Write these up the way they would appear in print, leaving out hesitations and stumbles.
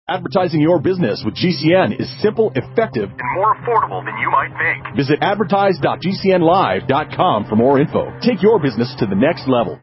Advertising your business with GCN is simple, effective, and more affordable than you might think. Visit advertise.gcnlive.com for more info. Take your business to the next level.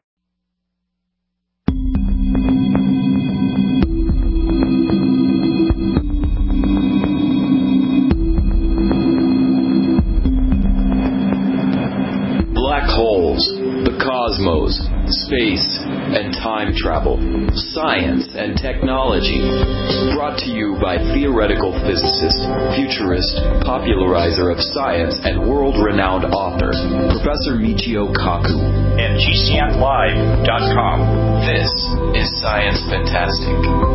Black holes, the cosmos, space, and time travel, science and technology. Brought to you by theoretical physicist, futurist, popularizer of science, and world-renowned author, Professor Michio Kaku. And GCNlive.com. This is Science Fantastic.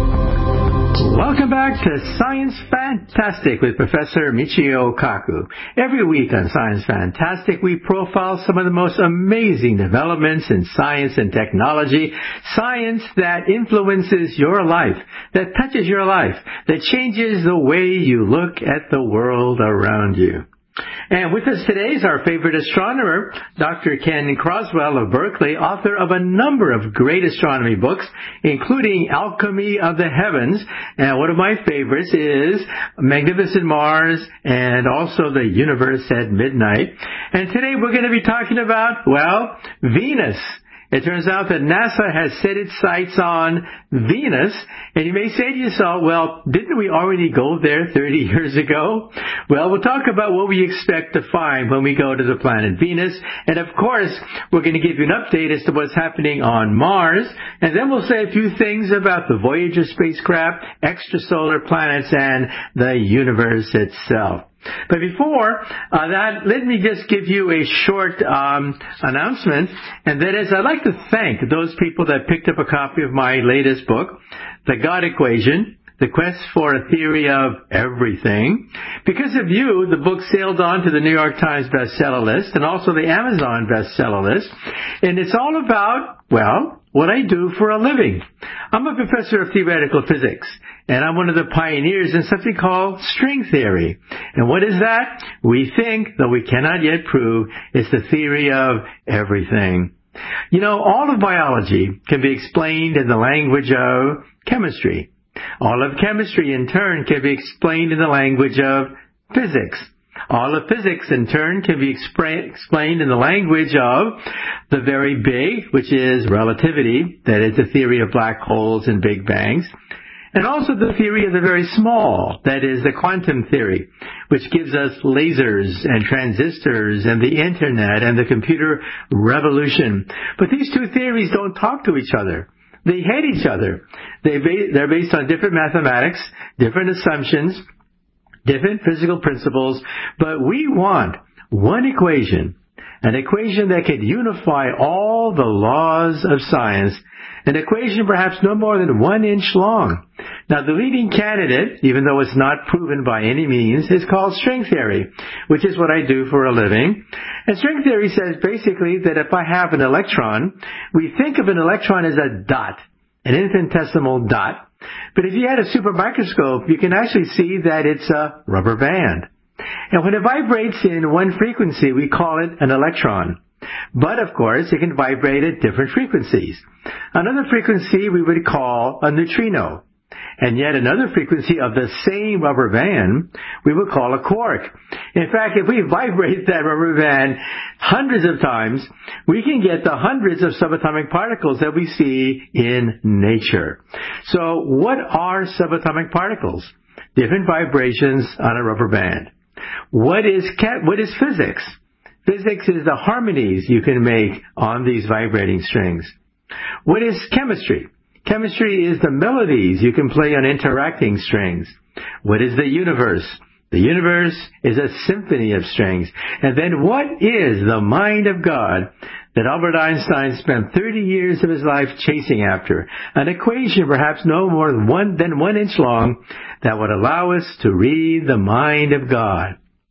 Welcome back to Science Fantastic with Professor Michio Kaku. Every week on Science Fantastic, we profile some of the most amazing developments in science and technology, science that influences your life, that touches your life, that changes the way you look at the world around you. And with us today is our favorite astronomer, Dr. Ken Croswell of Berkeley, author of a number of great astronomy books, including Alchemy of the Heavens, and one of my favorites is Magnificent Mars and also The Universe at Midnight. And today we're going to be talking about, well, Venus. It turns out that NASA has set its sights on Venus, and you may say to yourself, well, didn't we already go there 30 years ago? Well, we'll talk about what we expect to find when we go to the planet Venus, and of course, we're going to give you an update as to what's happening on Mars, and then we'll say a few things about the Voyager spacecraft, extrasolar planets, and the universe itself. But before that, let me just give you a short announcement, and that is I'd like to thank those people that picked up a copy of my latest book, The God Equation, The Quest for a Theory of Everything. Because of you, the book sailed on to the New York Times bestseller list and also the Amazon bestseller list, and it's all about, well, what I do for a living. I'm a professor of theoretical physics, and I'm one of the pioneers in something called string theory. And what is that? We think, though we cannot yet prove, it's the theory of everything. You know, all of biology can be explained in the language of chemistry. All of chemistry, in turn, can be explained in the language of physics. All of physics, in turn, can be explained in the language of the very big, which is relativity, that is the theory of black holes and big bangs, and also the theory of the very small, that is the quantum theory, which gives us lasers and transistors and the internet and the computer revolution. But these two theories don't talk to each other. They hate each other. They're based on different mathematics, different assumptions, different physical principles, but we want one equation, an equation that could unify all the laws of science, an equation perhaps no more than 1 inch long. Now, the leading candidate, even though it's not proven by any means, is called string theory, which is what I do for a living. And string theory says basically that if I have an electron, we think of an electron as a dot, an infinitesimal dot. But if you had a super microscope, you can actually see that it's a rubber band. And when it vibrates in one frequency, we call it an electron. But, of course, it can vibrate at different frequencies. Another frequency we would call a neutrino. And yet another frequency of the same rubber band we would call a quark. In fact, if we vibrate that rubber band hundreds of times, we can get the hundreds of subatomic particles that we see in nature. So what are subatomic particles? Different vibrations on a rubber band. What is physics? Physics is the harmonies you can make on these vibrating strings. What is chemistry? Chemistry is the melodies you can play on interacting strings. What is the universe? The universe is a symphony of strings. And then what is the mind of God that Albert Einstein spent 30 years of his life chasing after? An equation perhaps no more than 1 inch long that would allow us to read the mind of God.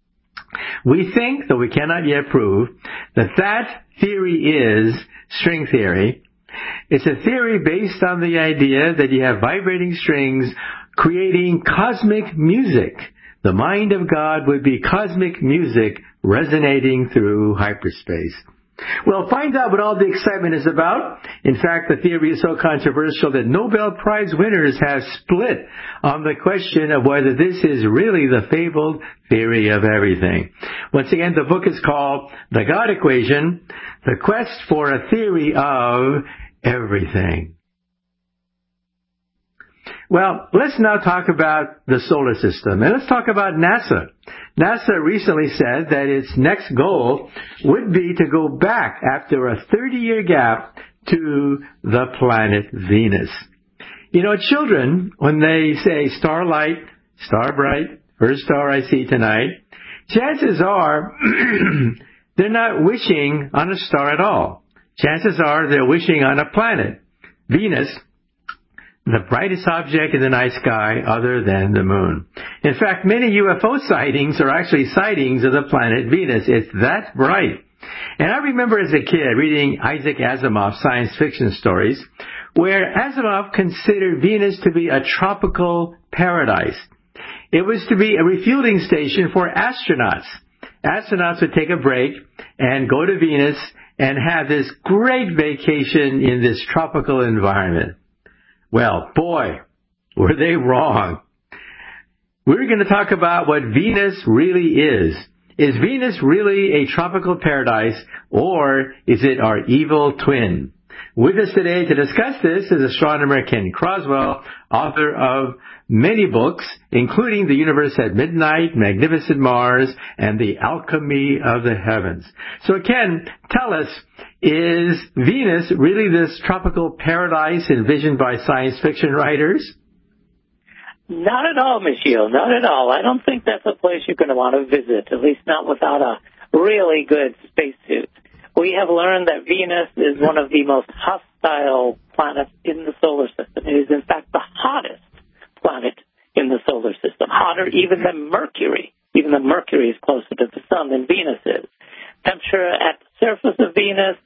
We think, though we cannot yet prove, that theory is string theory. It's a theory based on the idea that you have vibrating strings creating cosmic music. The mind of God would be cosmic music resonating through hyperspace. Well, find out what all the excitement is about. In fact, the theory is so controversial that Nobel Prize winners have split on the question of whether this is really the fabled theory of everything. Once again, the book is called The God Equation, The Quest for a Theory of Everything. Well, let's now talk about the solar system, and let's talk about NASA. NASA recently said that its next goal would be to go back after a 30-year gap to the planet Venus. You know, children, when they say starlight, star bright, first star I see tonight, chances are they're not wishing on a star at all. Chances are they're wishing on a planet, Venus, the brightest object in the night sky other than the moon. In fact, many UFO sightings are actually sightings of the planet Venus. It's that bright. And I remember as a kid reading Isaac Asimov's science fiction stories, where Asimov considered Venus to be a tropical paradise. It was to be a refueling station for astronauts. Astronauts would take a break and go to Venus and have this great vacation in this tropical environment. Well, boy, were they wrong. We're going to talk about what Venus really is. Is Venus really a tropical paradise, or is it our evil twin? With us today to discuss this is astronomer Ken Croswell, author of many books, including The Universe at Midnight, Magnificent Mars, and The Alchemy of the Heavens. So Ken, tell us, is Venus really this tropical paradise envisioned by science fiction writers? Not at all, Michiel, not at all. I don't think that's a place you're going to want to visit, at least not without a really good spacesuit. We have learned that Venus is one of the most hostile planets in the solar system. It is, in fact, the hottest planet in the solar system, hotter even than Mercury. Even though Mercury is closer to the sun than Venus is. Temperature at the surface of Venus,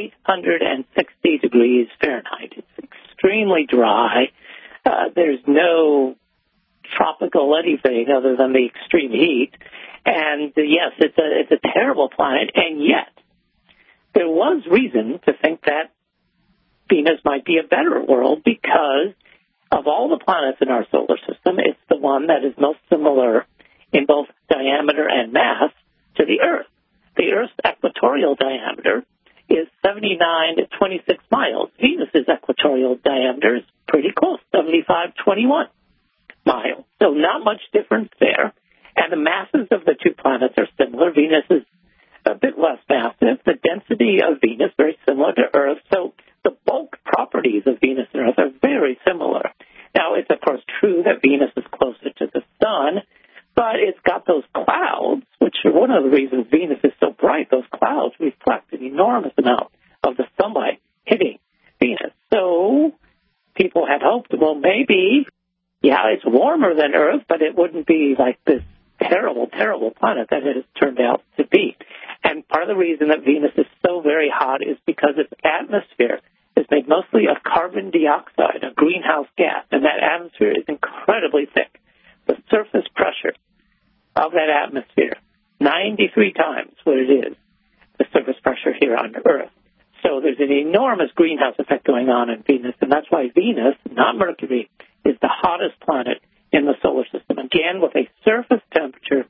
860 degrees Fahrenheit. It's extremely dry. There's no tropical anything other than the extreme heat. And yes, it's a terrible planet, and yet there was reason to think that Venus might be a better world because of all the planets in our solar system, it's the one that is most similar in both diameter and mass to the Earth. The Earth's equatorial diameter is 79 to 26 miles. Venus's equatorial diameter is pretty close, 75-21 miles. So not much difference there. And the masses of the two planets are similar. Venus is a bit less massive. The density of Venus very similar to Earth. So the bulk properties of Venus and Earth are very similar. Now, it's of course true that Venus is closer to the sun, but it's got those clouds, which are one of the reasons Venus is so bright. Those clouds reflect an enormous amount of the sunlight hitting Venus. So people had hoped, well, maybe, yeah, it's warmer than Earth, but it wouldn't be like this terrible, terrible planet that it has turned out to be. And part of the reason that Venus is so very hot is because its atmosphere is made mostly of carbon dioxide, a greenhouse gas, and that atmosphere is incredibly thick. The surface pressure of that atmosphere, 93 times what it is, the surface pressure here on Earth. So there's an enormous greenhouse effect going on in Venus, and that's why Venus, not Mercury, is the hottest planet in the solar system. Again, with a surface temperature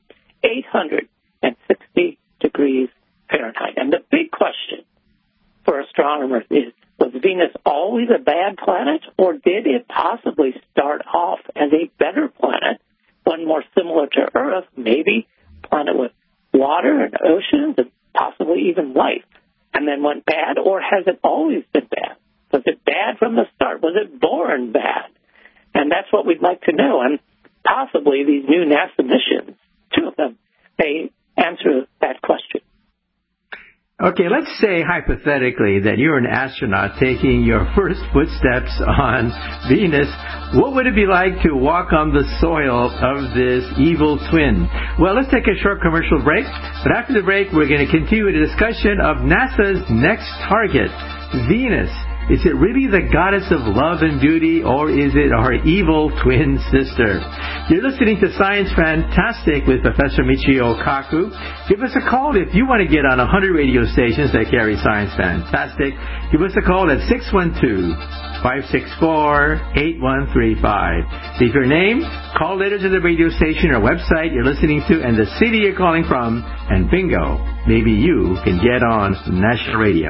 860 degrees Fahrenheit. And the big question for astronomers is, was Venus always a bad planet, or did it possibly start off as a better planet, one more similar to Earth, maybe a planet with water and oceans and possibly even life, and then went bad, or has it always been bad? Was it bad from the start? Was it born bad? And that's what we'd like to know. And possibly these new NASA missions, two of them, may answer that question. Okay, let's say hypothetically that you're an astronaut taking your first footsteps on Venus. What would it be like to walk on the soil of this evil twin? Well, let's take a short commercial break. But after the break, we're going to continue the discussion of NASA's next target, Venus. Is it really the goddess of love and beauty, or is it our evil twin sister? You're listening to Science Fantastic with Professor Michio Kaku. Give us a call if you want to get on 100 radio stations that carry Science Fantastic. Give us a call at 612-564-8135. Leave your name, call later to the radio station or website you're listening to, and the city you're calling from, and bingo, maybe you can get on national radio.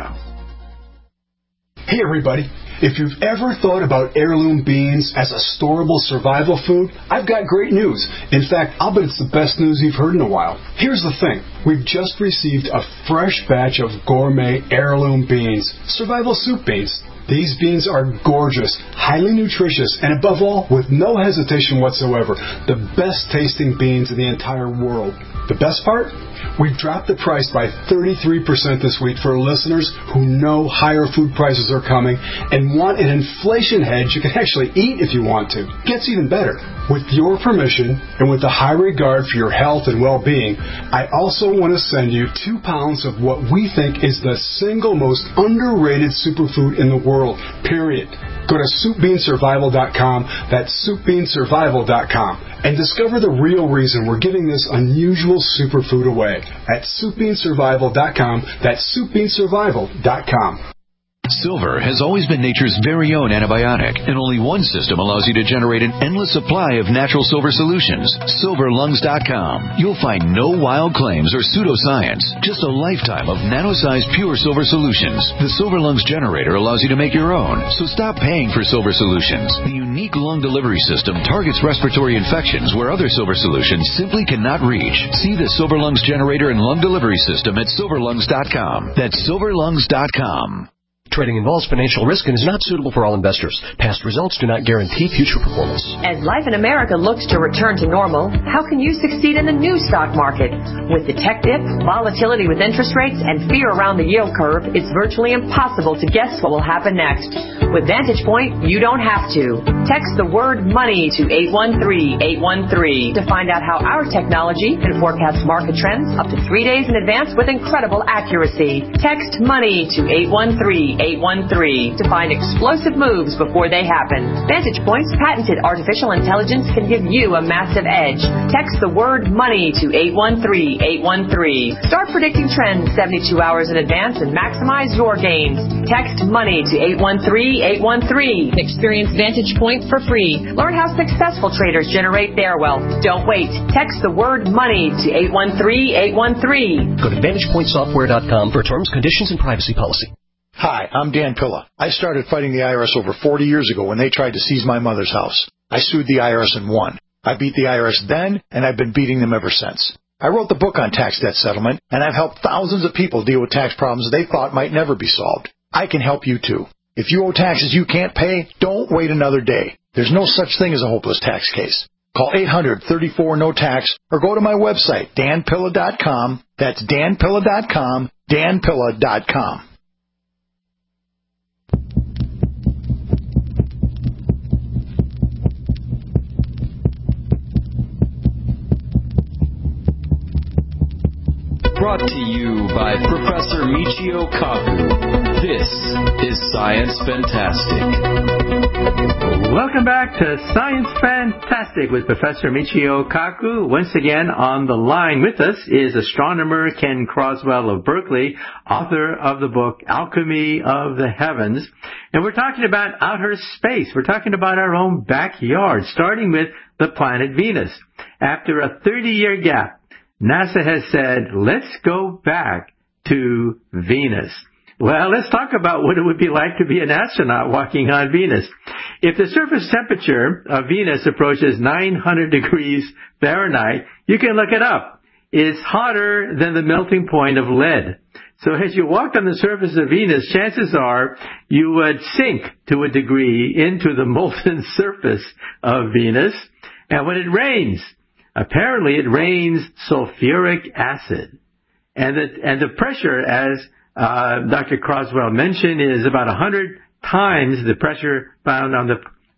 Hey everybody, if you've ever thought about heirloom beans as a storable survival food, I've got great news. In fact, I'll bet it's the best news you've heard in a while. Here's the thing. We've just received a fresh batch of gourmet heirloom beans, survival soup beans. These beans are gorgeous, highly nutritious, and above all, with no hesitation whatsoever, the best tasting beans in the entire world. The best part? We've dropped the price by 33% this week for listeners who know higher food prices are coming and want an inflation hedge you can actually eat if you want to. Gets even better. With your permission and with a high regard for your health and well-being, I also want to send you 2 pounds of what we think is the single most underrated superfood in the world, period. Go to SoupBeanSurvival.com, that's SoupBeanSurvival.com, and discover the real reason we're giving this unusual superfood away at SoupBeanSurvival.com, that's SoupBeanSurvival.com. Silver has always been nature's very own antibiotic, and only one system allows you to generate an endless supply of natural silver solutions. SilverLungs.com. You'll find no wild claims or pseudoscience, just a lifetime of nano-sized pure silver solutions. The Silver Lungs generator allows you to make your own, so stop paying for silver solutions. The unique lung delivery system targets respiratory infections where other silver solutions simply cannot reach. See the Silver Lungs generator and lung delivery system at SilverLungs.com. That's SilverLungs.com. Trading involves financial risk and is not suitable for all investors. Past results do not guarantee future performance. As life in America looks to return to normal, how can you succeed in the new stock market? With the tech dip, volatility with interest rates, and fear around the yield curve, it's virtually impossible to guess what will happen next. With Vantage Point, you don't have to. Text the word money to 813-813 to find out how our technology can forecast market trends up to 3 days in advance with incredible accuracy. Text money to 813-813 to find explosive moves before they happen. Vantage Point's patented artificial intelligence can give you a massive edge. Text the word money to 813-813. Start predicting trends 72 hours in advance and maximize your gains. Text money to 813-813. Experience Vantage Point for free. Learn how successful traders generate their wealth. Don't wait. Text the word money to 813-813. Go to VantagePointSoftware.com for terms, conditions, and privacy policy. Hi, I'm Dan Pilla. I started fighting the IRS over 40 years ago when they tried to seize my mother's house. I sued the IRS and won. I beat the IRS then, and I've been beating them ever since. I wrote the book on tax debt settlement, and I've helped thousands of people deal with tax problems they thought might never be solved. I can help you too. If you owe taxes you can't pay, don't wait another day. There's no such thing as a hopeless tax case. Call 800-34-NO-TAX or go to my website, danpilla.com. That's danpilla.com, danpilla.com. Brought to you by Professor Michio Kaku. This is Science Fantastic. Welcome back to Science Fantastic with Professor Michio Kaku. Once again, on the line with us is astronomer Ken Croswell of Berkeley, author of the book Alchemy of the Heavens. And we're talking about outer space. We're talking about our own backyard, starting with the planet Venus. After a 30-year gap, NASA has said, let's go back to Venus. Well, let's talk about what it would be like to be an astronaut walking on Venus. If the surface temperature of Venus approaches 900 degrees Fahrenheit, you can look it up. It's hotter than the melting point of lead. So as you walk on the surface of Venus, chances are you would sink to a degree into the molten surface of Venus. And when it rains, apparently it rains sulfuric acid. And the pressure, as Dr. Croswell mentioned, is about 100 times the pressure found on the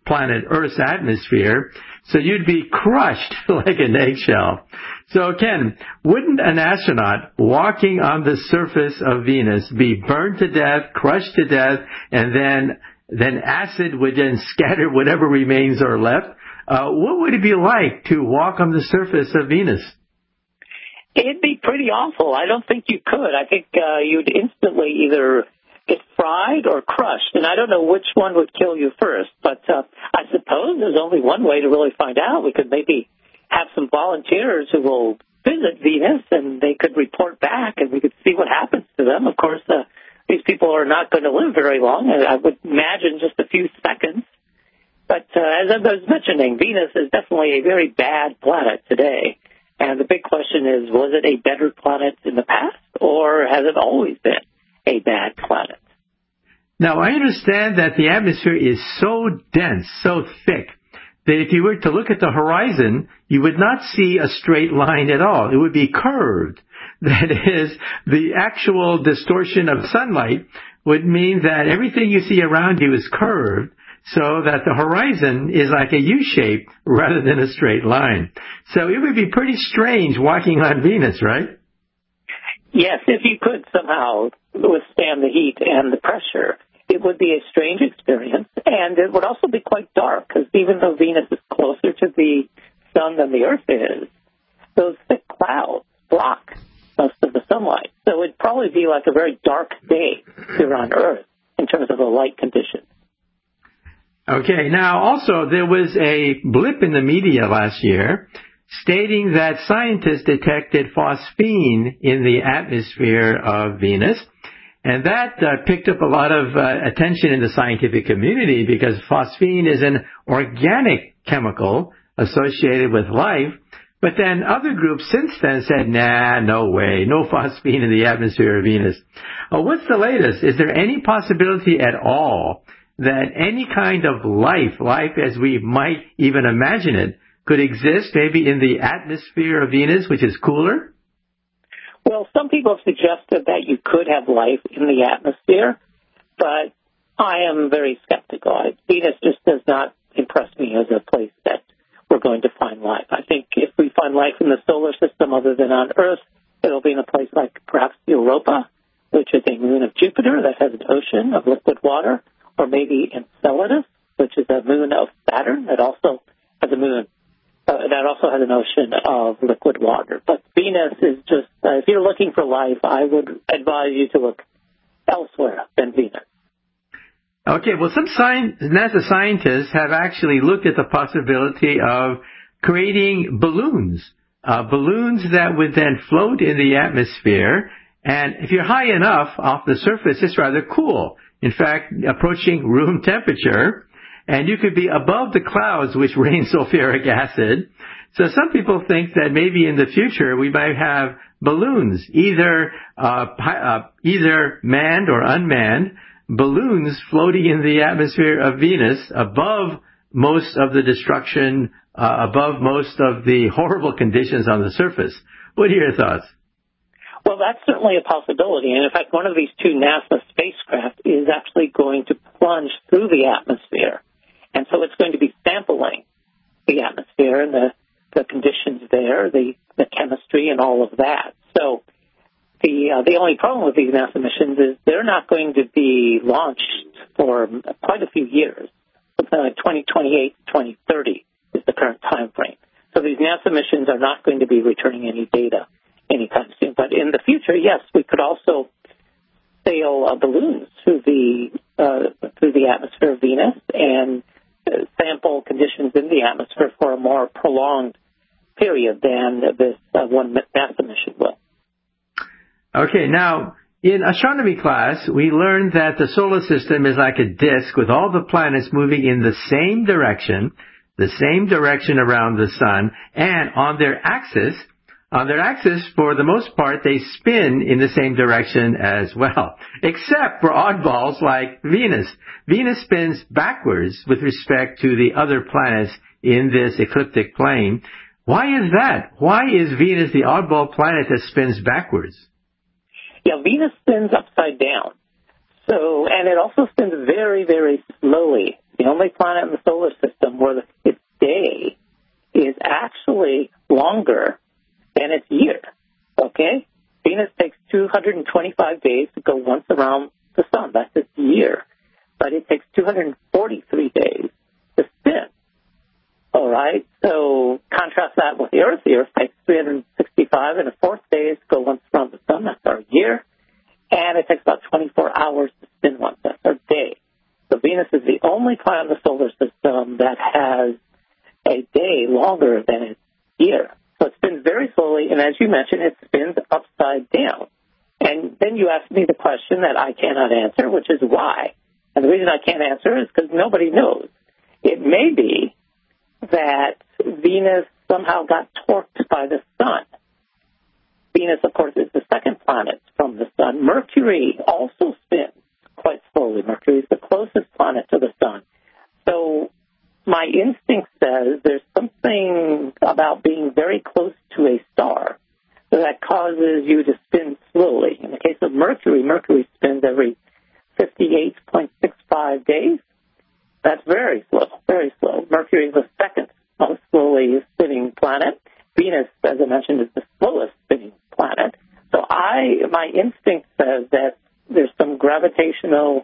planet Earth's atmosphere, so you'd be crushed like an eggshell. So, Ken, wouldn't an astronaut walking on the surface of Venus be burned to death, crushed to death, and then acid would then scatter whatever remains are left? What would it be like to walk on the surface of Venus? It'd be pretty awful. I don't think you could. I think you'd instantly either get fried or crushed, and I don't know which one would kill you first, but I suppose there's only one way to really find out. We could maybe have some volunteers who will visit Venus, and they could report back, and we could see what happens to them. Of course, these people are not going to live very long, and I would imagine just a few seconds. But as I was mentioning, Venus is definitely a very bad planet today. And the big question is, was it a better planet in the past, or has it always been a bad planet? Now, I understand that the atmosphere is so dense, so thick, that if you were to look at the horizon, you would not see a straight line at all. It would be curved. That is, the actual distortion of sunlight would mean that everything you see around you is curved, so that the horizon is like a U-shape rather than a straight line. So it would be pretty strange walking on Venus, right? Yes, if you could somehow withstand the heat and the pressure, it would be a strange experience, and it would also be quite dark, because even though Venus is closer to the sun than the Earth is, those thick clouds block most of the sunlight. So it'd probably be like a very dark day here on Earth in terms of the light conditions. Okay, now also there was a blip in the media last year stating that scientists detected phosphine in the atmosphere of Venus, and that picked up a lot of attention in the scientific community because phosphine is an organic chemical associated with life, but then other groups since then said, nah, no way, no phosphine in the atmosphere of Venus. What's the latest? Is there any possibility at all that any kind of life as we might even imagine it, could exist maybe in the atmosphere of Venus, which is cooler? Well, some people have suggested that you could have life in the atmosphere, but I am very skeptical. Venus just does not impress me as a place that we're going to find life. I think if we find life in the solar system other than on Earth, it'll be in a place like perhaps Europa, which is a moon of Jupiter that has an ocean of liquid water, or maybe Enceladus, which is a moon of Saturn that also has a moon that also has an ocean of liquid water. But Venus is just, if you're looking for life, I would advise you to look elsewhere than Venus. Okay, well, some NASA scientists have actually looked at the possibility of creating balloons that would then float in the atmosphere, and if you're high enough off the surface, it's rather cool. In fact, approaching room temperature, and you could be above the clouds which rain sulfuric acid. So some people think that maybe in the future we might have balloons, either manned or unmanned, balloons floating in the atmosphere of Venus above most of the destruction, above most of the horrible conditions on the surface. What are your thoughts? Well, that's certainly a possibility. And in fact, one of these two NASA spacecraft is actually going to plunge through the atmosphere. And so it's going to be sampling the atmosphere and the conditions there, the chemistry and all of that. So the only problem with these NASA missions is they're not going to be launched for quite a few years. Something like 2028, 2030 is the current time frame. So these NASA missions are not going to be returning any data anytime soon. But in the future, yes, we could also sail balloons through the atmosphere of Venus and sample conditions in the atmosphere for a more prolonged period than this one NASA mission will. Okay, now, in astronomy class, we learned that the solar system is like a disk with all the planets moving in the same direction around the sun, and on their axis, for the most part, they spin in the same direction as well, except for oddballs like Venus. Venus spins backwards with respect to the other planets in this ecliptic plane. Why is that? Why is Venus the oddball planet that spins backwards? Yeah, Venus spins upside down. So, and it also spins very, very slowly the only planet in the solar system where its day is actually longer than its year. Okay? Venus takes 225 days to go once around the sun. That's its year. But it takes 243 days to spin. All right? So contrast that with the Earth. The Earth takes 365 and a fourth days to go once around the sun. That's our year. And it takes about 24 hours to spin once. That's our day. So Venus is the only planet in the solar system that has a day longer than its year. So it spins very slowly, and as you mentioned, it spins upside down. And then you asked me the question that I cannot answer, which is why. And the reason I can't answer is because nobody knows. It may be that Venus somehow got torqued by the sun. Venus, of course, is the second planet from the sun. Mercury also spins quite slowly. Mercury is the closest planet to the sun. So my instinct says there's something about being very close to a star that causes you to spin slowly. In the case of Mercury, Mercury spins every 58.65 days. That's very slow, very slow. Mercury is the second most slowly spinning planet. Venus, as I mentioned, is the slowest spinning planet. So my instinct says that there's some gravitational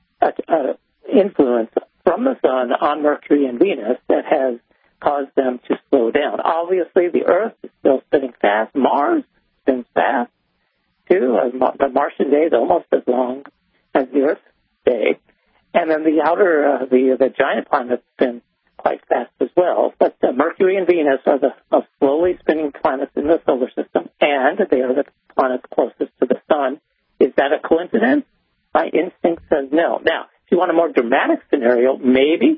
influence from the sun on Mercury and Venus that has caused them to slow down. Obviously, the Earth is still spinning fast. Mars spins fast, too. The Martian day is almost as long as the Earth's day. And then the outer, the giant planets spin quite fast as well. But Mercury and Venus are the slowly spinning planets in the solar system, and they are the planets closest to the sun. Is that a coincidence? My instinct says no. Now, if you want a more dramatic scenario, maybe,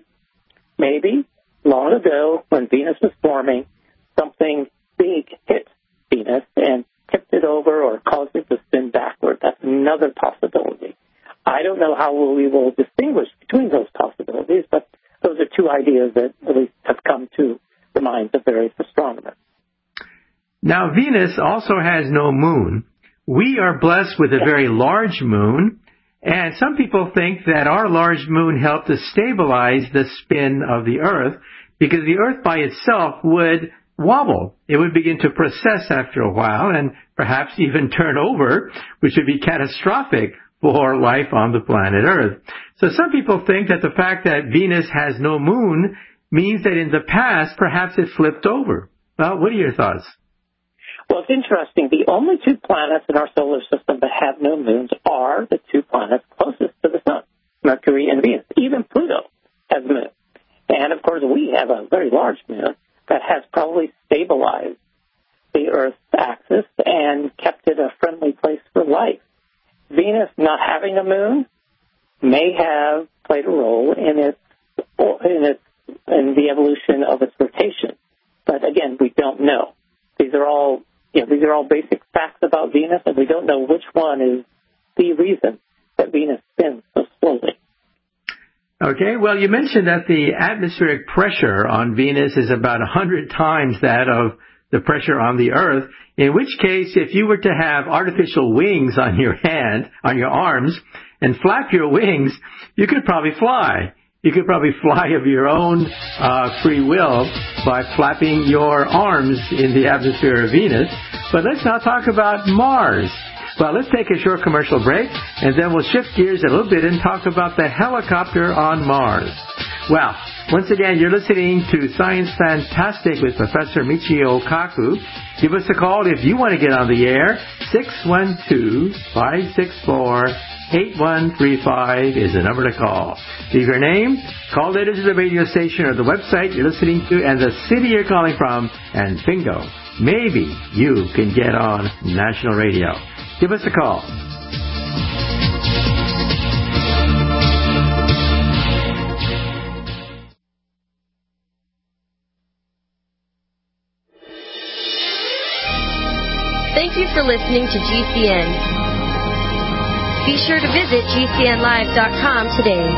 long ago when Venus was forming, something big hit Venus and tipped it over or caused it to spin backward. That's another possibility. I don't know how we will distinguish between those possibilities, but those are two ideas that at least have come to the minds of various astronomers. Now, Venus also has no moon. We are blessed with a very large moon, and some people think that our large moon helped to stabilize the spin of the Earth because the Earth by itself would wobble. It would begin to precess after a while and perhaps even turn over, which would be catastrophic for life on the planet Earth. So some people think that the fact that Venus has no moon means that in the past, perhaps it flipped over. Well, what are your thoughts? Well, it's interesting. The only two planets in our solar system that have no moons are the two planets closest to the sun, Mercury and Venus. Even Pluto has a moon. And, of course, we have a very large moon that has probably stabilized the Earth's axis and kept it a friendly place for life. Venus not having a moon may have played a role in the evolution of its rotation. But again, we don't know. These are all basic facts about Venus, and we don't know which one is the reason that Venus spins so slowly. Okay, well, you mentioned that the atmospheric pressure on Venus is about 100 times that of the pressure on the Earth, in which case, if you were to have artificial wings on your arms, and flap your wings, you could probably fly. You could probably fly of your own free will by flapping your arms in the atmosphere of Venus. But let's now talk about Mars. Well, let's take a short commercial break, and then we'll shift gears a little bit and talk about the helicopter on Mars. Well, once again, you're listening to Science Fantastic with Professor Michio Kaku. Give us a call if you want to get on the air. 612-564-8135 is the number to call. Leave your name, call letters to the radio station or the website you're listening to, and the city you're calling from, and bingo, maybe you can get on national radio. Give us a call. Thank you for listening to GCN. Be sure to visit GCNlive.com today.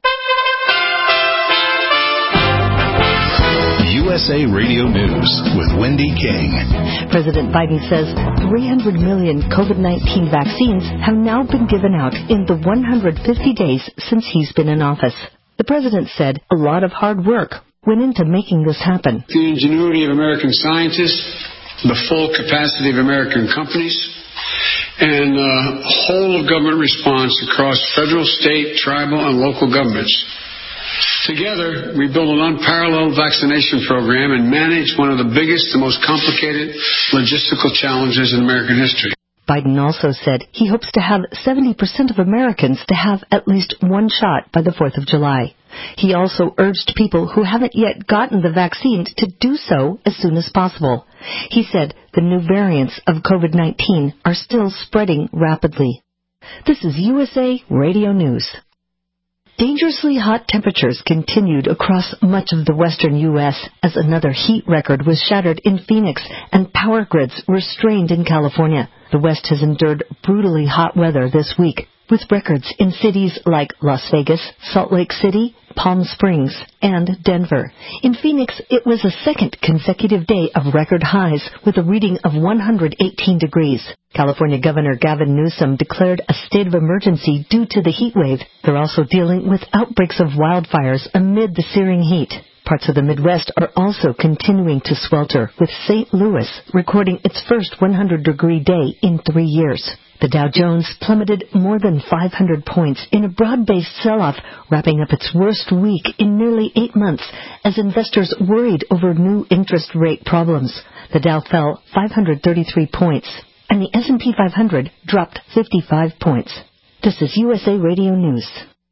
USA Radio News with Wendy King. President Biden says 300 million COVID-19 vaccines have now been given out in the 150 days since he's been in office. The president said a lot of hard work went into making this happen. The ingenuity of American scientists, the full capacity of American companies, and whole of government response across federal, state, tribal, and local governments. Together, we built an unparalleled vaccination program and managed one of the biggest and most complicated logistical challenges in American history. Biden also said he hopes to have 70% of Americans to have at least one shot by the 4th of July. He also urged people who haven't yet gotten the vaccine to do so as soon as possible. He said the new variants of COVID-19 are still spreading rapidly. This is USA Radio News. Dangerously hot temperatures continued across much of the western U.S. as another heat record was shattered in Phoenix and power grids were strained in California. The West has endured brutally hot weather this week, with records in cities like Las Vegas, Salt Lake City, Palm Springs, and Denver. In Phoenix, it was a second consecutive day of record highs with a reading of 118 degrees. California Governor Gavin Newsom declared a state of emergency due to the heat wave. They're also dealing with outbreaks of wildfires amid the searing heat. Parts of the Midwest are also continuing to swelter, with St. Louis recording its first 100-degree day in 3 years. The Dow Jones plummeted more than 500 points in a broad-based sell-off, wrapping up its worst week in nearly 8 months as investors worried over new interest rate problems. The Dow fell 533 points, and the S&P 500 dropped 55 points. This is USA Radio News.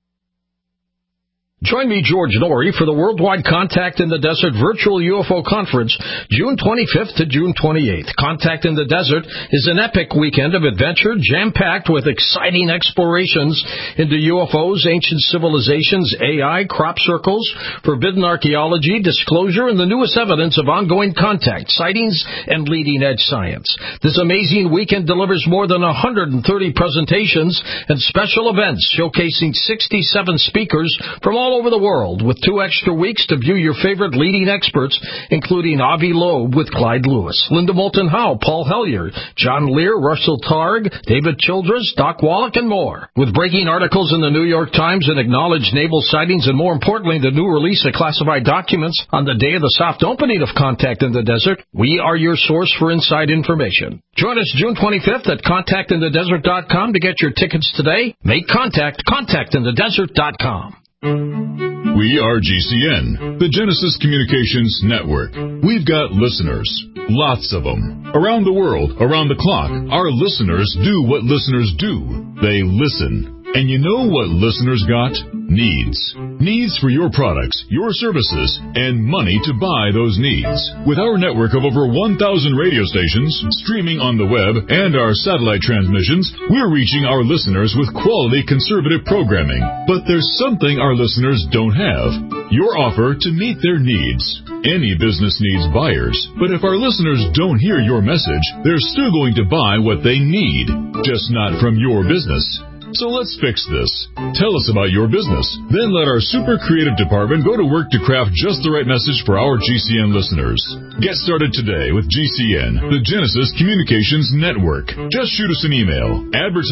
Join me, George Norrie, for the Worldwide Contact in the Desert Virtual UFO Conference, June 25th to June 28th. Contact in the Desert is an epic weekend of adventure, jam-packed with exciting explorations into UFOs, ancient civilizations, AI, crop circles, forbidden archaeology, disclosure, and the newest evidence of ongoing contact, sightings, and leading-edge science. This amazing weekend delivers more than 130 presentations and special events showcasing 67 speakers from all over the world, with 2 extra weeks to view your favorite leading experts, including Avi Loeb with Clyde Lewis, Linda Moulton Howe, Paul Hellyer, John Lear, Russell Targ, David Childress, Doc Wallach, and more. With breaking articles in the New York Times and acknowledged naval sightings, and more importantly, the new release of classified documents on the day of the soft opening of Contact in the Desert, we are your source for inside information. Join us June 25th at contactinthedesert.com to get your tickets today. Make contact, contactinthedesert.com. We are GCN, the Genesis Communications Network. We've got listeners, lots of them. Around the world, around the clock, our listeners do what listeners do. They listen. And you know what listeners got? Needs. Needs for your products, your services, and money to buy those needs. With our network of over 1,000 radio stations, streaming on the web, and our satellite transmissions, we're reaching our listeners with quality conservative programming. But there's something our listeners don't have. Your offer to meet their needs. Any business needs buyers, but if our listeners don't hear your message, they're still going to buy what they need, just not from your business. So let's fix this. Tell us about your business. Then let our super creative department go to work to craft just the right message for our GCN listeners. Get started today with GCN, the Genesis Communications Network. Just shoot us an email.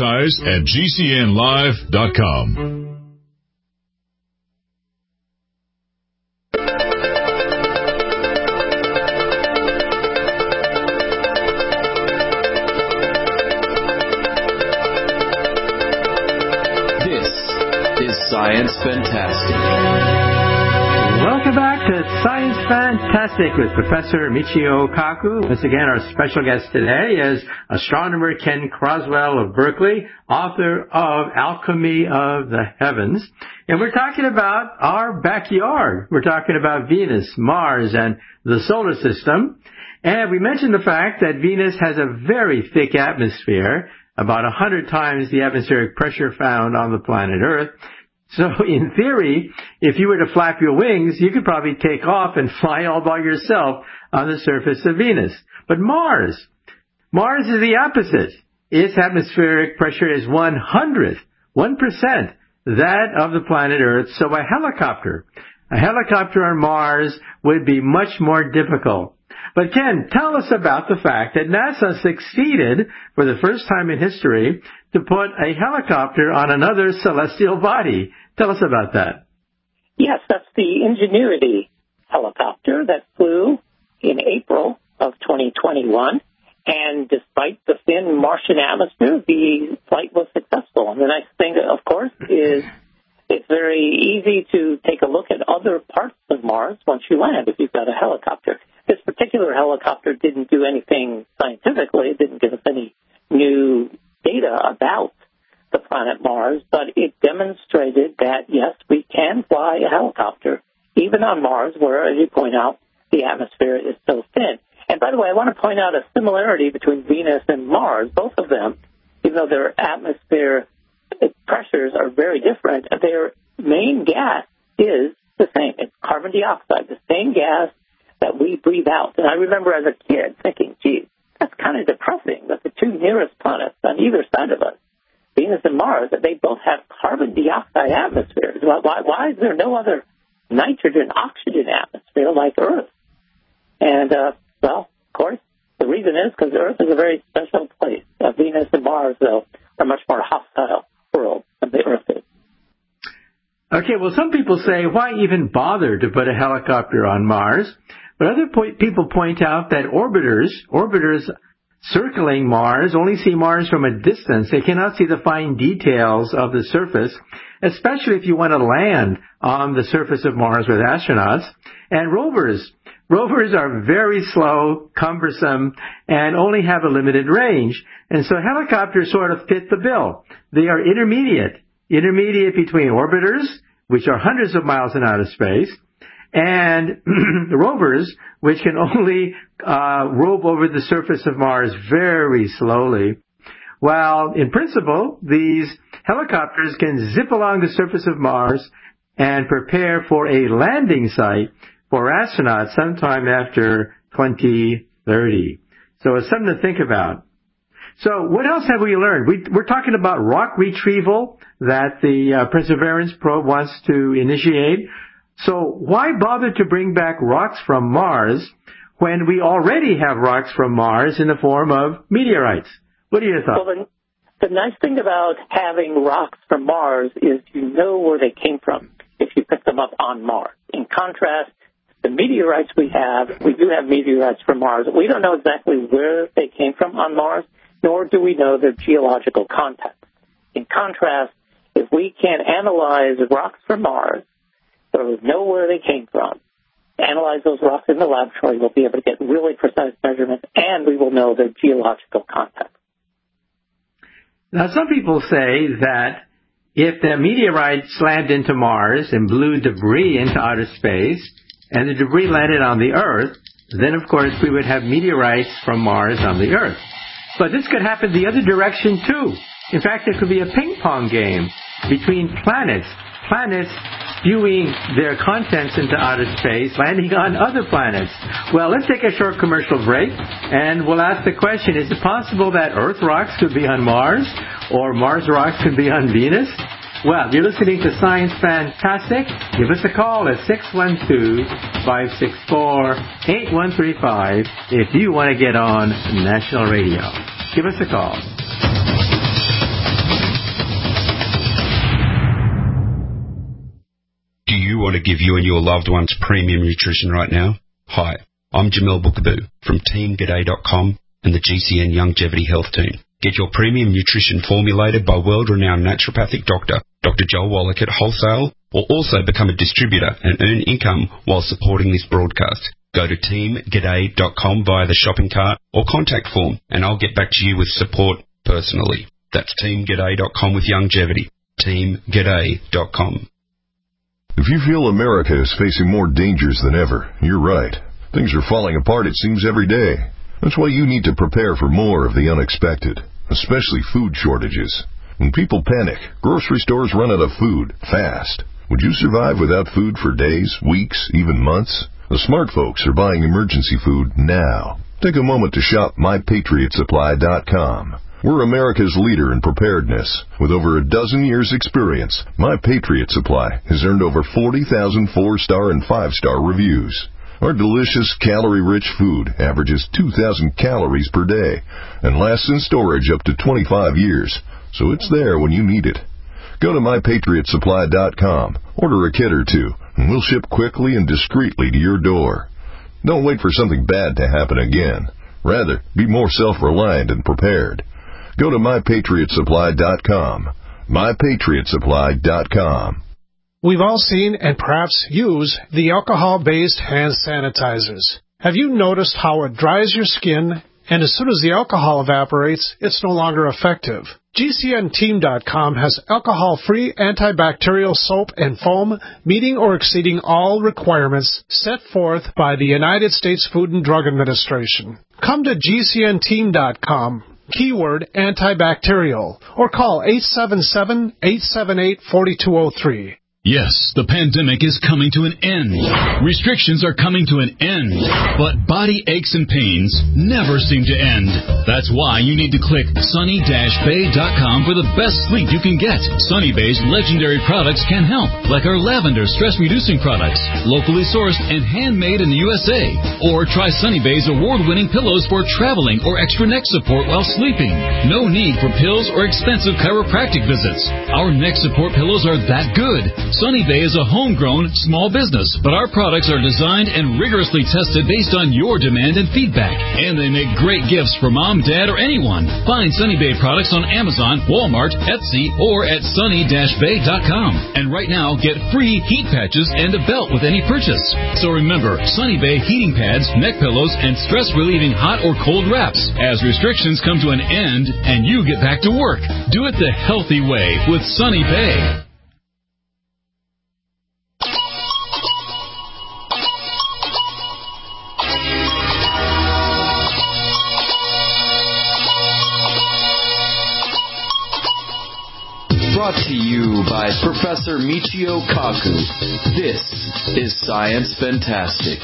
Advertise@GCNlive.com. Science Fantastic. Welcome back to Science Fantastic with Professor Michio Kaku. Once again, our special guest today is astronomer Ken Croswell of Berkeley, author of Alchemy of the Heavens. And we're talking about our backyard. We're talking about Venus, Mars, and the solar system. And we mentioned the fact that Venus has a very thick atmosphere, about 100 times the atmospheric pressure found on the planet Earth. So in theory, if you were to flap your wings, you could probably take off and fly all by yourself on the surface of Venus. But Mars is the opposite. Its atmospheric pressure is 1% that of the planet Earth. So a helicopter on Mars would be much more difficult. But Ken, tell us about the fact that NASA succeeded, for the first time in history, to put a helicopter on another celestial body. Tell us about that. Yes, that's the Ingenuity helicopter that flew in April of 2021. And despite the thin Martian atmosphere, the flight was successful. And the nice thing, of course, is it's very easy to take a look at other parts of Mars once you land if you've got a helicopter. This particular helicopter didn't do anything scientifically. It didn't give us any new data about the planet Mars, but it demonstrated that, yes, we can fly a helicopter, even on Mars, where, as you point out, the atmosphere is so thin. And by the way, I want to point out a similarity between Venus and Mars. Both of them, even though their atmosphere pressures are very different, their main gas is the same. It's carbon dioxide, the same gas that we breathe out. And I remember as a kid thinking, geez, that's kind of depressing that the two nearest planets on either side of us, Venus and Mars, that they both have carbon dioxide atmospheres. Why is there no other nitrogen, oxygen atmosphere like Earth? And, well, of course, the reason is because Earth is a very special place. Venus and Mars, though, are much more hostile worlds than the Earth is. Okay, well, some people say, why even bother to put a helicopter on Mars? But other people point out that orbiters circling Mars only see Mars from a distance. They cannot see the fine details of the surface, especially if you want to land on the surface of Mars with astronauts. And rovers are very slow, cumbersome, and only have a limited range. And so helicopters sort of fit the bill. They are intermediate between orbiters, which are hundreds of miles in outer space, and rovers, which can only rove over the surface of Mars very slowly. While, in principle, these helicopters can zip along the surface of Mars and prepare for a landing site for astronauts sometime after 2030. So it's something to think about. So what else have we learned? We're talking about rock retrieval that the Perseverance probe wants to initiate. So why bother to bring back rocks from Mars when we already have rocks from Mars in the form of meteorites? What are your thoughts? Well, the nice thing about having rocks from Mars is you know where they came from if you pick them up on Mars. In contrast, the meteorites we do have meteorites from Mars. We don't know exactly where they came from on Mars, nor do we know their geological context. In contrast, if we can analyze rocks from Mars, so we know where they came from, analyze those rocks in the laboratory, we'll be able to get really precise measurements, and we will know their geological context. Now, some people say that if the meteorites land into Mars and blew debris into outer space, and the debris landed on the Earth, then, of course, we would have meteorites from Mars on the Earth. But this could happen the other direction, too. In fact, it could be a ping-pong game between planets spewing their contents into outer space, landing on other planets. Well, let's take a short commercial break, and we'll ask the question, is it possible that Earth rocks could be on Mars, or Mars rocks could be on Venus? Well, you're listening to Science Fantastic. Give us a call at 612-564-8135 if you want to get on national radio. Give us a call. Do you want to give you and your loved ones premium nutrition right now? Hi, I'm Jamil Bookaboo from TeamGaday.com and the GCN Longevity Health Team. Get your premium nutrition formulated by world-renowned naturopathic doctor, Dr. Joel Wallach at Wholesale, or also become a distributor and earn income while supporting this broadcast. Go to TeamGaday.com via the shopping cart or contact form, and I'll get back to you with support personally. That's TeamGaday.com with longevity. TeamGaday.com. If you feel America is facing more dangers than ever, you're right. Things are falling apart, it seems, every day. That's why you need to prepare for more of the unexpected, especially food shortages. When people panic, grocery stores run out of food fast. Would you survive without food for days, weeks, even months? The smart folks are buying emergency food now. Take a moment to shop MyPatriotSupply.com. We're America's leader in preparedness. With over a dozen years' experience, My Patriot Supply has earned over 40,000 4-star and 5-star reviews. Our delicious, calorie-rich food averages 2,000 calories per day and lasts in storage up to 25 years, so it's there when you need it. Go to MyPatriotSupply.com, order a kit or two, and we'll ship quickly and discreetly to your door. Don't wait for something bad to happen again. Rather, be more self-reliant and prepared. Go to MyPatriotSupply.com. MyPatriotSupply.com. We've all seen and perhaps use the alcohol-based hand sanitizers. Have you noticed how it dries your skin, and as soon as the alcohol evaporates, it's no longer effective? GCNteam.com has alcohol-free antibacterial soap and foam meeting or exceeding all requirements set forth by the United States Food and Drug Administration. Come to GCNteam.com, keyword antibacterial, or call 877-878-4203. Yes, the pandemic is coming to an end. Restrictions are coming to an end. But body aches and pains never seem to end. That's why you need to click sunny-bay.com for the best sleep you can get. Sunny Bay's legendary products can help, like our lavender stress-reducing products, locally sourced and handmade in the USA. Or try Sunny Bay's award-winning pillows for traveling or extra neck support while sleeping. No need for pills or expensive chiropractic visits. Our neck support pillows are that good. Sunny Bay is a homegrown, small business, but our products are designed and rigorously tested based on your demand and feedback. And they make great gifts for mom, dad, or anyone. Find Sunny Bay products on Amazon, Walmart, Etsy, or at sunny-bay.com. And right now, get free heat patches and a belt with any purchase. So remember, Sunny Bay heating pads, neck pillows, and stress-relieving hot or cold wraps. As restrictions come to an end and you get back to work, do it the healthy way with Sunny Bay. Brought to you by Professor Michio Kaku. This is Science Fantastic.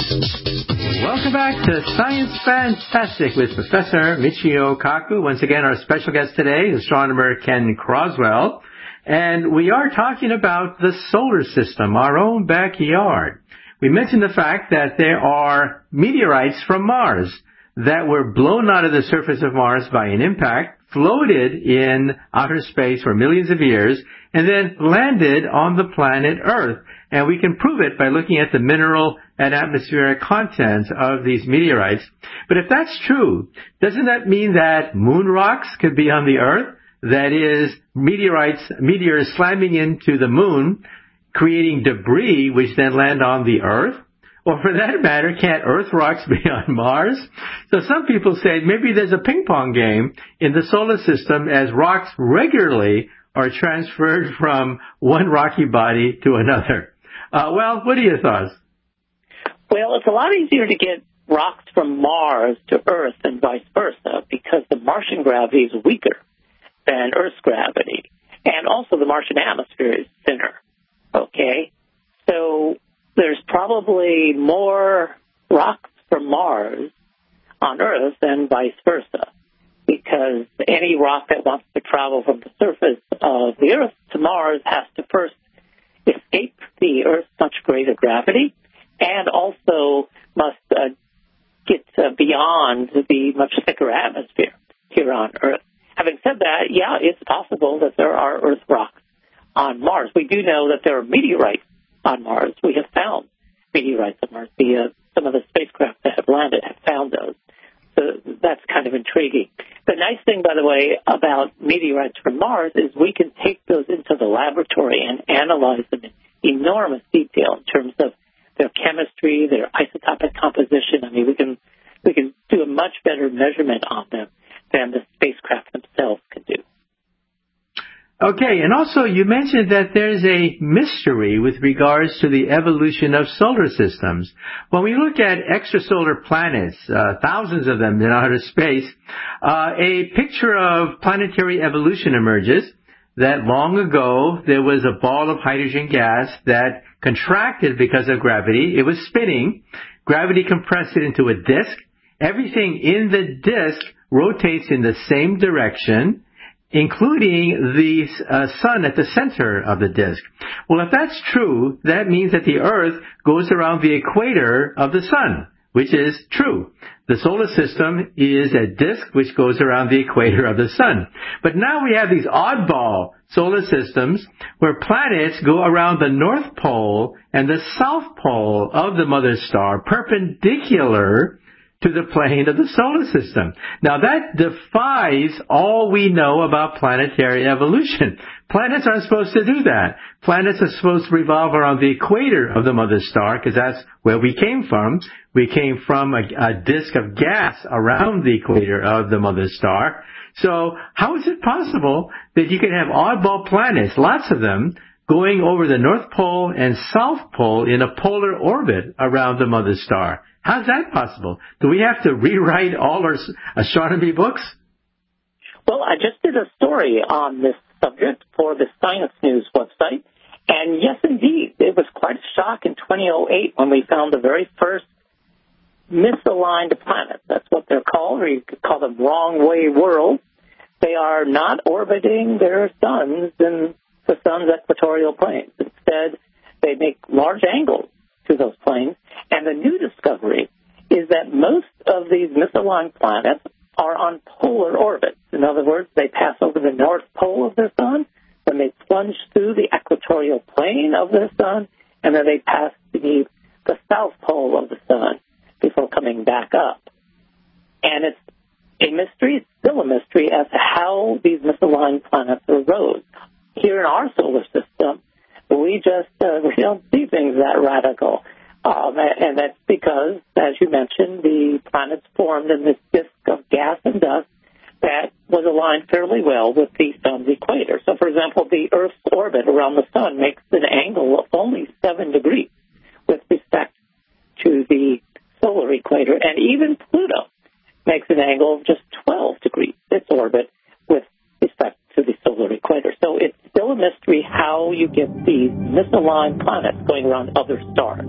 Welcome back to Science Fantastic with Professor Michio Kaku. Once again, our special guest today, astronomer Ken Croswell. And we are talking about the solar system, our own backyard. We mentioned the fact that there are meteorites from Mars that were blown out of the surface of Mars by an impact, floated in outer space for millions of years, and then landed on the planet Earth. And we can prove it by looking at the mineral and atmospheric contents of these meteorites. But if that's true, doesn't that mean that moon rocks could be on the Earth? That is, meteors slamming into the moon, creating debris which then land on the Earth? Or for that matter, can't Earth rocks be on Mars? So some people say maybe there's a ping pong game in the solar system as rocks regularly are transferred from one rocky body to another. Well, what are your thoughts? Well, it's a lot easier to get rocks from Mars to Earth and vice versa because the Martian gravity is weaker than Earth's gravity. And also the Martian atmosphere is thinner. Okay? So there's probably more rocks from Mars on Earth than vice versa, because any rock that wants to travel from the surface of the Earth to Mars has to first escape the Earth's much greater gravity and also must get beyond the much thicker atmosphere here on Earth. Having said that, yeah, it's possible that there are Earth rocks on Mars. We do know that there are meteorites on Mars. We have found meteorites on Mars. Some of the spacecraft that have landed have found those. So that's kind of intriguing. The nice thing, by the way, about meteorites from Mars is we can take those into the laboratory and analyze them in enormous detail in terms of their chemistry, their isotopic composition. I mean, we can do a much better measurement on them than the spacecraft themselves can do. Okay, and also you mentioned that there's a mystery with regards to the evolution of solar systems. When we look at extrasolar planets, thousands of them in outer space, a picture of planetary evolution emerges that long ago there was a ball of hydrogen gas that contracted because of gravity. It was spinning. Gravity compressed it into a disk. Everything in the disk rotates in the same direction, including the sun at the center of the disk. Well, if that's true, that means that the Earth goes around the equator of the sun, which is true. The solar system is a disk which goes around the equator of the sun. But now we have these oddball solar systems where planets go around the North Pole and the South Pole of the mother star, perpendicular to the plane of the solar system. Now that defies all we know about planetary evolution. Planets aren't supposed to do that. Planets are supposed to revolve around the equator of the mother star because that's where we came from. We came from a disk of gas around the equator of the mother star. So how is it possible that you can have oddball planets, lots of them, going over the North Pole and South Pole in a polar orbit around the mother star? How's that possible? Do we have to rewrite all our astronomy books? Well, I just did a story on this subject for the Science News website. And yes, indeed, it was quite a shock in 2008 when we found the very first misaligned planets. That's what they're called, or you could call them wrong-way worlds. They are not orbiting their suns in the sun's equatorial planes. Instead, they make large angles to those planes. And the new discovery is that most of these misaligned planets are on polar orbits. In other words, they pass over the North Pole of their sun, then they plunge through the equatorial plane of their sun, and then they pass beneath the South Pole of the sun before coming back up. And it's a mystery, still a mystery, as to how these misaligned planets arose. Here in our solar system, we don't see things that radical. And that's because, as you mentioned, the planets formed in this disk of gas and dust that was aligned fairly well with the sun's equator. So, for example, the Earth's orbit around the sun makes an angle of only 7 degrees with respect to the solar equator. And even Pluto makes an angle of just 12 degrees, its orbit, with respect to the solar equator. So it's still a mystery how you get these misaligned planets going around other stars.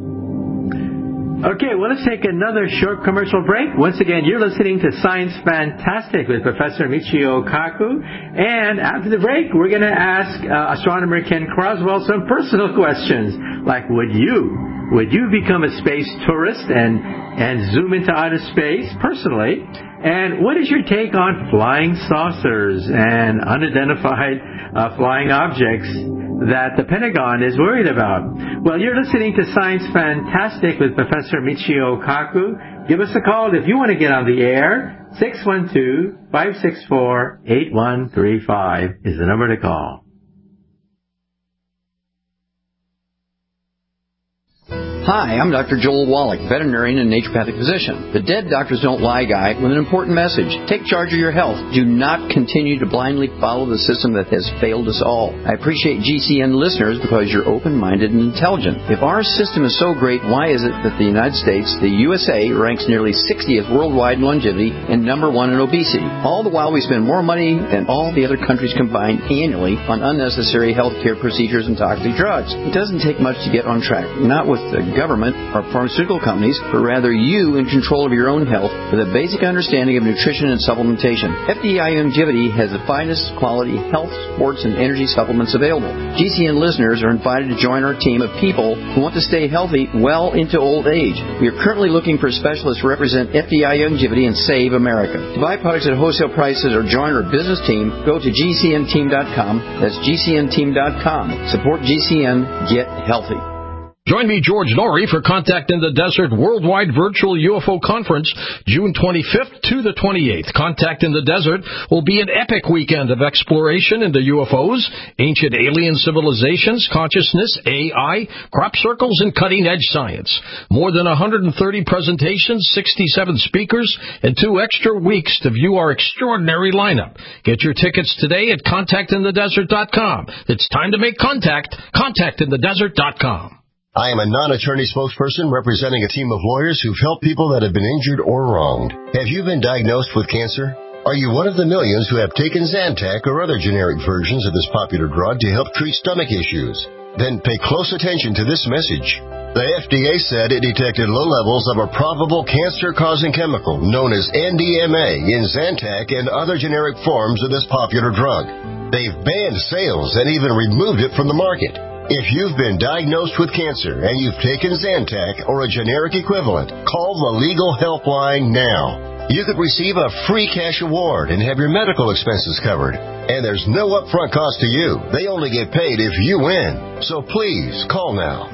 Okay, well, let's take another short commercial break. Once again, you're listening to Science Fantastic with Professor Michio Kaku. And after the break, we're going to ask astronomer Ken Croswell some personal questions, like would you become a space tourist and zoom into outer space personally? And what is your take on flying saucers and unidentified flying objects that the Pentagon is worried about? Well, you're listening to Science Fantastic with Professor Michio Kaku. Give us a call if you want to get on the air. 612-564-8135 is the number to call. Hi, I'm Dr. Joel Wallach, veterinarian and naturopathic physician. The Dead Doctors Don't Lie guy with an important message. Take charge of your health. Do not continue to blindly follow the system that has failed us all. I appreciate GCN listeners because you're open-minded and intelligent. If our system is so great, why is it that the United States, the USA, ranks nearly 60th worldwide in longevity and number 1 in obesity? All the while we spend more money than all the other countries combined annually on unnecessary healthcare procedures and toxic drugs. It doesn't take much to get on track. Not with the government or pharmaceutical companies, but rather you in control of your own health with a basic understanding of nutrition and supplementation. FDI Longevity has the finest quality health, sports, and energy supplements available. GCN listeners are invited to join our team of people who want to stay healthy well into old age. We are currently looking for specialists to represent FDI Longevity and Save America. To buy products at wholesale prices or join our business team, go to GCNteam.com. That's GCNteam.com. Support GCN. Get healthy. Join me, George Norrie, for Contact in the Desert Worldwide Virtual UFO Conference, June 25th to the 28th. Contact in the Desert will be an epic weekend of exploration into UFOs, ancient alien civilizations, consciousness, AI, crop circles, and cutting-edge science. More than 130 presentations, 67 speakers, and 2 extra weeks to view our extraordinary lineup. Get your tickets today at contactinthedesert.com. It's time to make contact. Contactinthedesert.com. I am a non-attorney spokesperson representing a team of lawyers who've helped people that have been injured or wronged. Have you been diagnosed with cancer? Are you one of the millions who have taken Zantac or other generic versions of this popular drug to help treat stomach issues? Then pay close attention to this message. The FDA said it detected low levels of a probable cancer-causing chemical known as NDMA in Zantac and other generic forms of this popular drug. They've banned sales and even removed it from the market. If you've been diagnosed with cancer and you've taken Zantac or a generic equivalent, call the legal helpline now. You could receive a free cash award and have your medical expenses covered. And there's no upfront cost to you. They only get paid if you win. So please call now.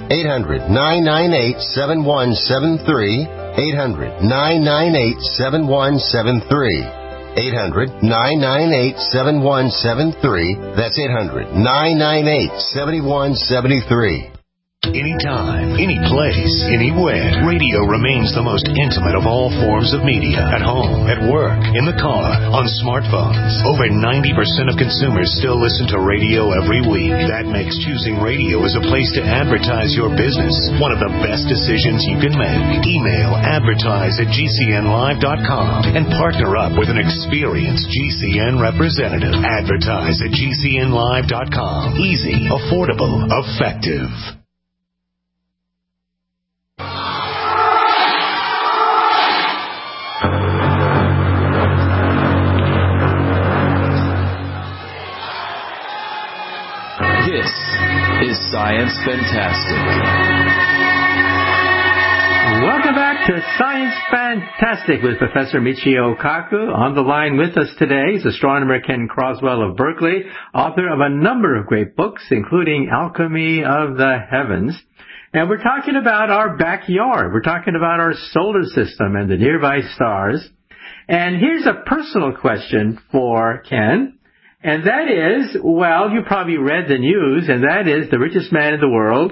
800-998-7173. 800-998-7173. 800-998-7173. That's 800-998-7173. Anytime, any place, anywhere, radio remains the most intimate of all forms of media. At home, at work, in the car, on smartphones. Over 90% of consumers still listen to radio every week. That makes choosing radio as a place to advertise your business one of the best decisions you can make. Email advertise@gcnlive.com and partner up with an experienced GCN representative. Advertise@gcnlive.com. Easy, affordable, effective. This is Science Fantastic. Welcome back to Science Fantastic with Professor Michio Kaku. On the line with us today is astronomer Ken Croswell of Berkeley, author of a number of great books, including Alchemy of the Heavens. And we're talking about our backyard. We're talking about our solar system and the nearby stars. And here's a personal question for Ken. And that is, well, you probably read the news, and that is the richest man in the world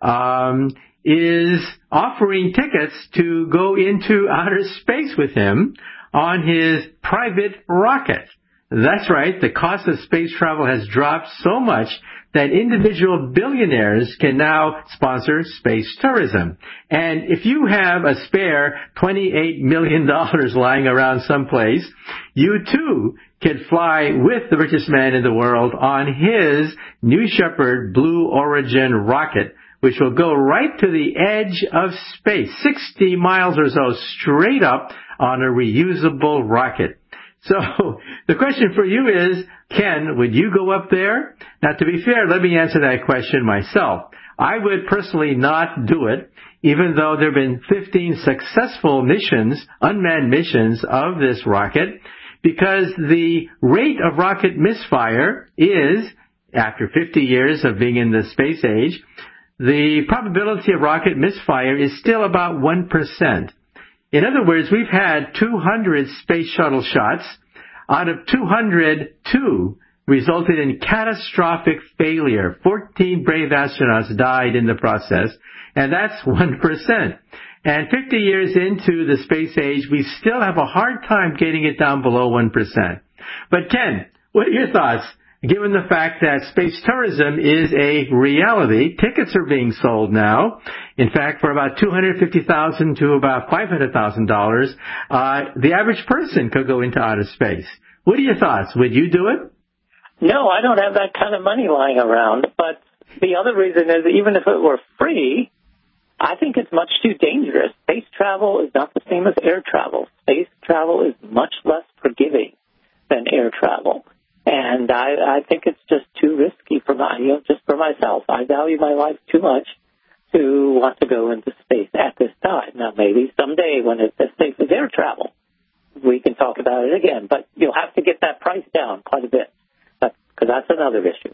is offering tickets to go into outer space with him on his private rocket. That's right, the cost of space travel has dropped so much that individual billionaires can now sponsor space tourism. And if you have a spare $28 million lying around someplace, you too can fly with the richest man in the world on his New Shepard Blue Origin rocket, which will go right to the edge of space, 60 miles or so straight up on a reusable rocket. So the question for you is, Ken, would you go up there? Now, to be fair, let me answer that question myself. I would personally not do it, even though there have been 15 successful missions, unmanned missions of this rocket, because the rate of rocket misfire is, after 50 years of being in the space age, the probability of rocket misfire is still about 1%. In other words, we've had 200 space shuttle shots. Out of 202 resulted in catastrophic failure. 14 brave astronauts died in the process, and that's 1%. And 50 years into the space age, we still have a hard time getting it down below 1%. But Ken, what are your thoughts? Given the fact that space tourism is a reality, tickets are being sold now. In fact, for about $250,000 to about $500,000, the average person could go into outer space. What are your thoughts? Would you do it? No, I don't have that kind of money lying around. But the other reason is, even if it were free, I think it's much too dangerous. Space travel is not the same as air travel. Space travel is much less forgiving than air travel. And I think it's just too risky for just for myself. I value my life too much to want to go into space at this time. Now, maybe someday when it's as safe as air travel, we can talk about it again. But you'll have to get that price down quite a bit, because that's another issue.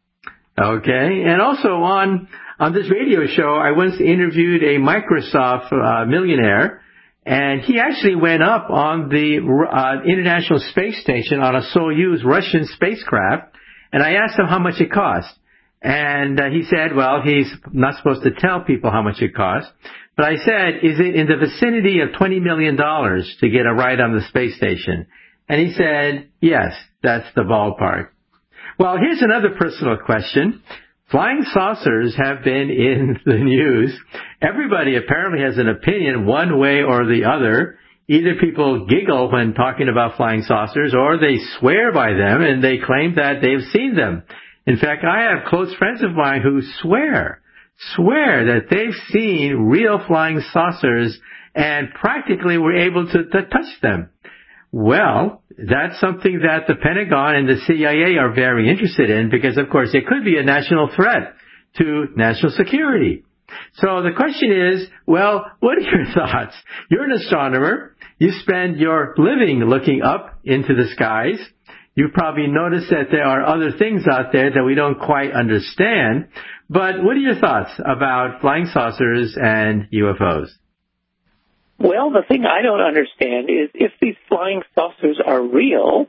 Okay. And also on this radio show, I once interviewed a Microsoft millionaire. And he actually went up on the International Space Station on a Soyuz Russian spacecraft, and I asked him how much it cost. And he said, well, he's not supposed to tell people how much it costs. But I said, is it in the vicinity of $20 million to get a ride on the space station? And he said, yes, that's the ballpark. Well, here's another personal question. Flying saucers have been in the news. Everybody apparently has an opinion one way or the other. Either people giggle when talking about flying saucers, or they swear by them and they claim that they've seen them. In fact, I have close friends of mine who swear that they've seen real flying saucers and practically were able to touch them. Well, that's something that the Pentagon and the CIA are very interested in because, of course, it could be a national threat to national security. So the question is, well, what are your thoughts? You're an astronomer. You spend your living looking up into the skies. You've probably noticed that there are other things out there that we don't quite understand. But what are your thoughts about flying saucers and UFOs? Well, the thing I don't understand is if these flying saucers are real,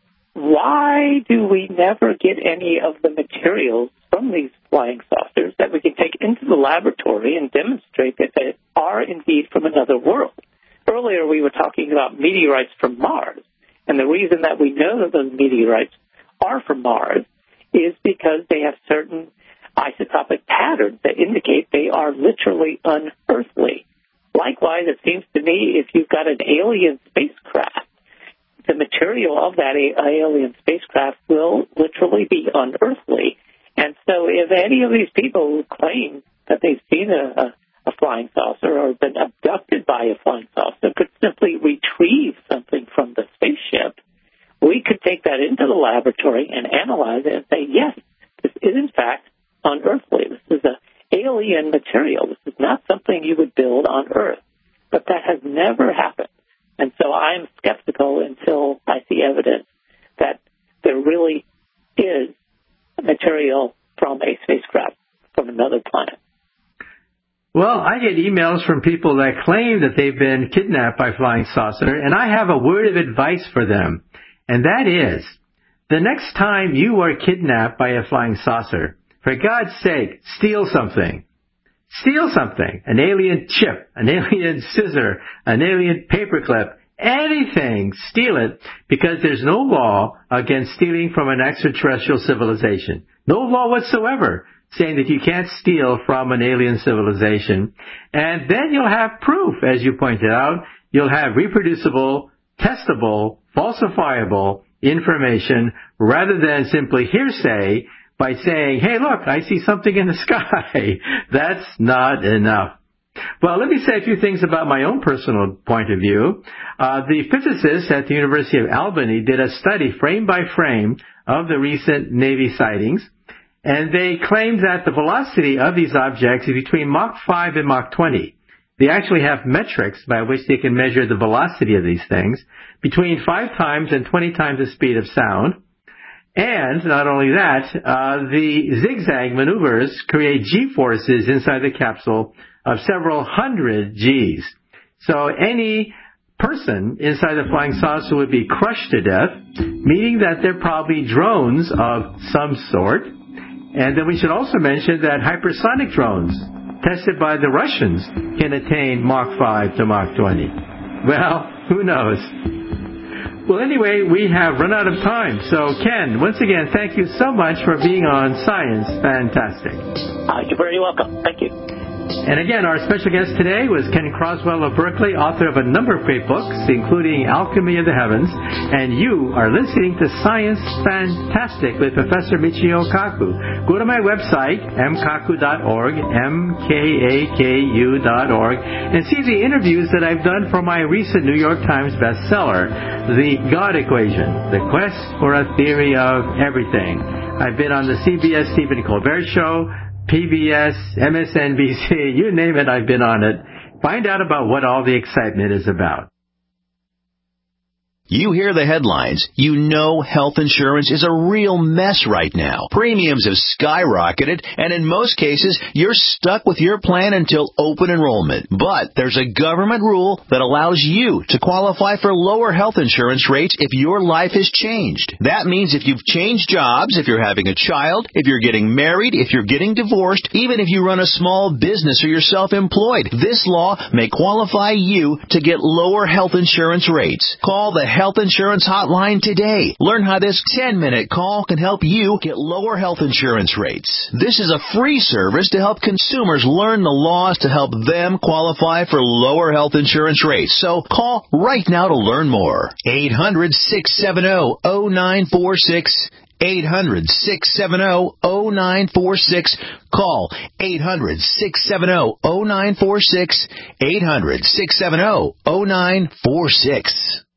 why do we never get any of the materials from these flying saucers that we can take into the laboratory and demonstrate that they are indeed from another world? Earlier we were talking about meteorites from Mars, and the reason that we know that those meteorites are from Mars is because they have certain isotopic patterns that indicate they are literally unearthly. Likewise, it seems to me if you've got an alien spacecraft, the material of that alien spacecraft will literally be unearthly. And so if any of these people who claim that they've seen a flying saucer or been abducted by a flying saucer could simply retrieve something from the spaceship, we could take that into the laboratory and analyze it and say, yes, this is in fact unearthly. This is an alien material. This is not something you would build on Earth. But that has never happened. And so I'm skeptical until I see evidence that there really is material from a spacecraft from another planet. Well, I get emails from people that claim that they've been kidnapped by flying saucer, and I have a word of advice for them, and that is, the next time you are kidnapped by a flying saucer, for God's sake, steal something. Steal something. An alien chip, an alien scissor, an alien paperclip, anything. Steal it, because there's no law against stealing from an extraterrestrial civilization. No law whatsoever saying that you can't steal from an alien civilization. And then you'll have proof, as you pointed out. You'll have reproducible, testable, falsifiable information rather than simply hearsay by saying, hey, look, I see something in the sky. That's not enough. Well, let me say a few things about my own personal point of view. The physicists at the University of Albany did a study frame by frame of the recent Navy sightings, and they claimed that the velocity of these objects is between Mach 5 and Mach 20. They actually have metrics by which they can measure the velocity of these things, between 5 times and 20 times the speed of sound. And not only that, the zigzag maneuvers create G-forces inside the capsule of several hundred Gs. So any person inside the flying saucer would be crushed to death, meaning that they're probably drones of some sort. And then we should also mention that hypersonic drones, tested by the Russians, can attain Mach 5 to Mach 20. Well, who knows? Well, anyway, we have run out of time. So, Ken, once again, thank you so much for being on Science Fantastic. You're very welcome. Thank you. And again, our special guest today was Ken Croswell of Berkeley, author of a number of great books, including Alchemy of the Heavens. And you are listening to Science Fantastic with Professor Michio Kaku. Go to my website, mkaku.org, mkaku.org, and see the interviews that I've done for my recent New York Times bestseller, The God Equation, The Quest for a Theory of Everything. I've been on the CBS Stephen Colbert Show, PBS, MSNBC, you name it, I've been on it. Find out about what all the excitement is about. You hear the headlines. You know health insurance is a real mess right now. Premiums have skyrocketed, and in most cases, you're stuck with your plan until open enrollment. But there's a government rule that allows you to qualify for lower health insurance rates if your life has changed. That means if you've changed jobs, if you're having a child, if you're getting married, if you're getting divorced, even if you run a small business or you're self-employed, this law may qualify you to get lower health insurance rates. Call the Health Insurance Hotline today. Learn how this 10-minute call can help you get lower health insurance rates. This is a free service to help consumers learn the laws to help them qualify for lower health insurance rates. So call right now to learn more. 800-670-0946. 800-670-0946. Call 800-670-0946. 800-670-0946.